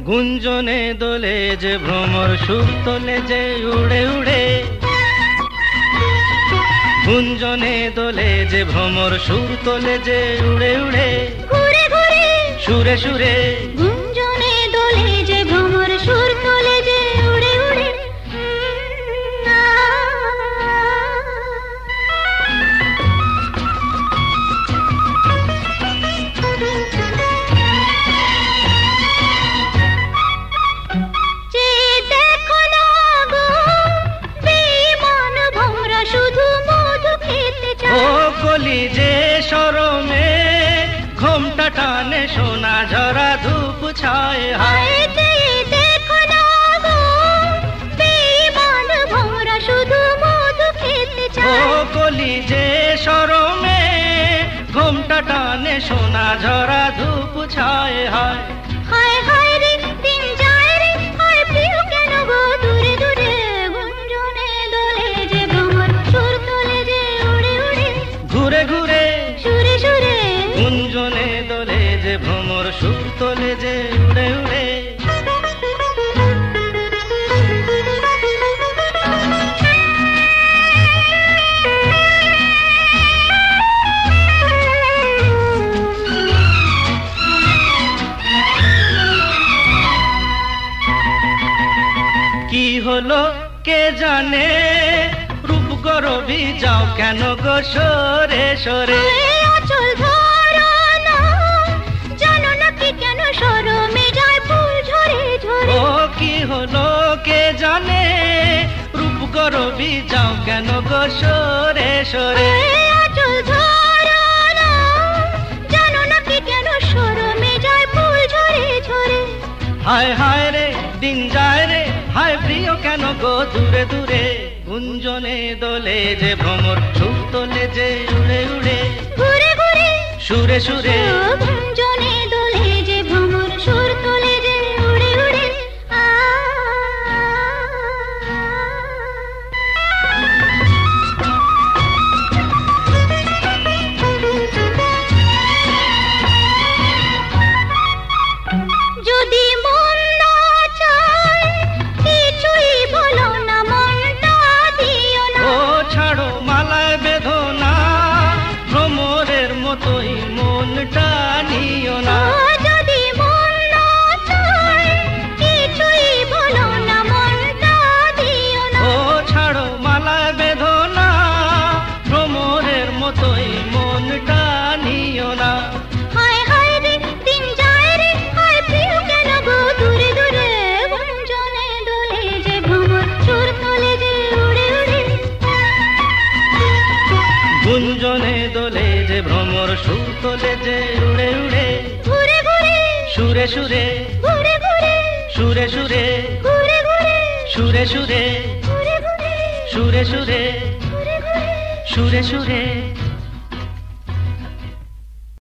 গুঞ্জনে দোলে যে ভ্রমর সুর তোলে যে উড়ে উড়ে, গুঞ্জনে দোলে যে ভ্রমর সুর তোলে যে উড়ে উড়ে, ঘুরে ঘুরে সুরে সুরে গুঞ্জনে দোলে যে ভ্রমর সুর তোলে যে উড়ে উড়ে। কলি যে শরমে ঘোমটা টানে সোনা ঝরা ধূপ ছায় হায়, দেখো না গো বেঈমান ভোমরা শুধু মধু খেতে চায়। ও কলি যে শরমে ঘোমটা টানে সোনা ঝরা ধূপ ছায় হায়, হায় হায় রে দিন যায় রে, হায় প্রিয় কেন গো দূরে দূরে, গুঞ্জনে দোলে যে ভ্রমর সুর তোলে যে উড়ে উড়ে, ঘুরে ঘুরে সুরে সুরে গুঞ্জনে দোলে যে ভ্রমর সুর তোলে যে উড়ে উড়ে। কি হলো কে জানে, রূপ গরবি যাও কেন গো সরে সরে, আঁচল ধরো না, জানো না কি কেন শরমে যায় ফুল ঝরে ঝরে। ও কি হলো কে জানে, রূপ গরবি যাও কেন গো সরে সরে, আঁচল ধরো না, জানো না কি কেন শরমে যায় ফুল ঝরে ঝরে। হায় হায় রে দিন যায় রে, হায় প্রিয় কেন গো দূরে দূরে, গুঞ্জনে দোলে যে ভ্রমর সুর তোলে যে উড়ে উড়ে, ঘুরে ঘুরে সুরে সুরে গুঞ্জনে দোলে যে ভ্রমর সুর তোলে যে উড়ে উড়ে। যদি মন না চায় কিছুই বলো না, মনটা দিও না। ও ছাড়ো মালায় বেঁধো না, ভ্রমরের মতোই মনটা নিও না, যদি মন না চায় কিছুই বলো না, মনটা দিও না। ও ছাড়ো মালায় বেঁধো না, ভ্রমরের মতোই মনটা নিও না। হায় হায় রে দিন যায় রে, হায় প্রিয় কেন গো দূরে দূরে, গুঞ্জনে দোলে যে ভ্রমর সুর তোলে যে উড়ে উড়ে, গুঞ্জনে দোলে যে ভ্রমর সুর তোলে যে উড়ে উড়ে, ঘুরে ঘুরে সুরে সুরে ঘুরে ঘুরে সুরে সুরে ঘুরে ঘুরে সুরে সুরে ঘুরে ঘুরে সুরে সুরে ঘুরে ঘুরে সুরে সুরে